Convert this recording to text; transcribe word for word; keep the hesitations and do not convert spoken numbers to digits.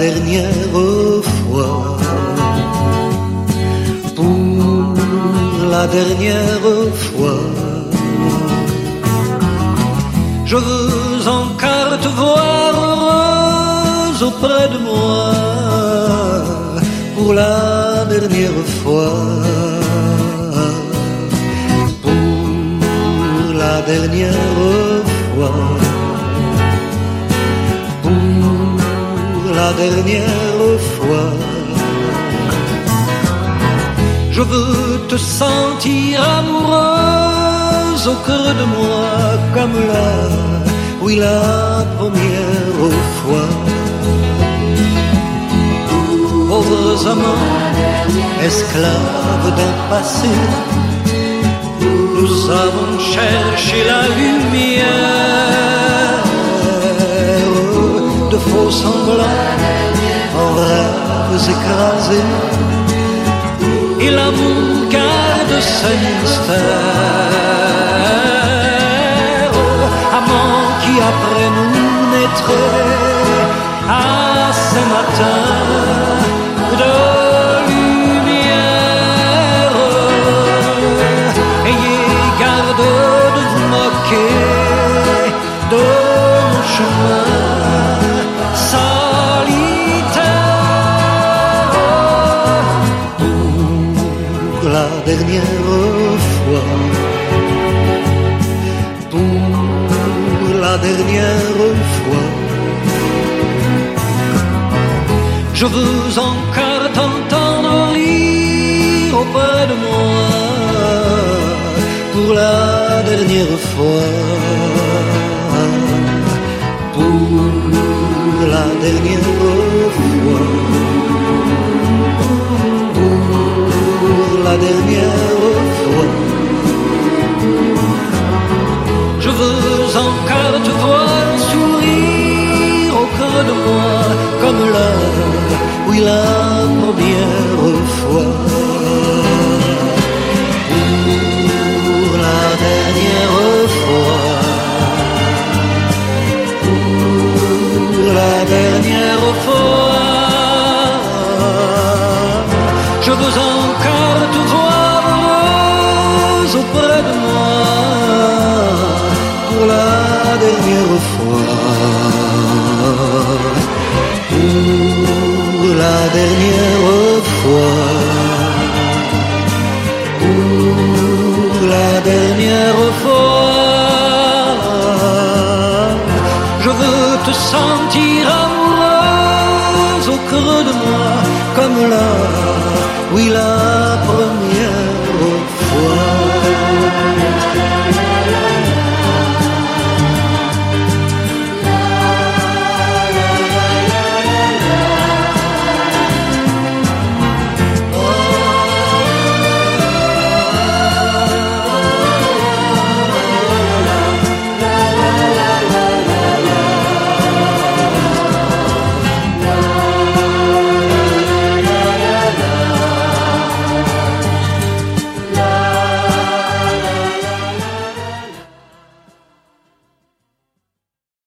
dernière fois, pour la dernière fois. Je veux encore te voir heureuse auprès de moi, pour la dernière fois, pour la dernière fois, pour la dernière fois. Je veux te sentir amoureuse au creux de moi, comme là, oui, la première fois. Pauvres amants, esclaves d'un passé, nous avons cherché la lumière de faux semblants en rêves écrasés. Et l'amour garde ce mystère, oh, amant qui après nous naîtrait à ce matin de lumière. Ayez garde de vous moquer de nos chemins solitaires. Pour la dernière fois, pour la dernière fois, je veux encore t'entendre rire auprès de moi, pour la dernière fois, pour la dernière fois, pour la dernière fois. Je veux encore te voir sourire au creux de moi, comme là, oui, la première fois. Pour la dernière fois, pour la dernière fois. Je veux encore te voir heureuse auprès de moi, pour la dernière fois, pour la dernière fois.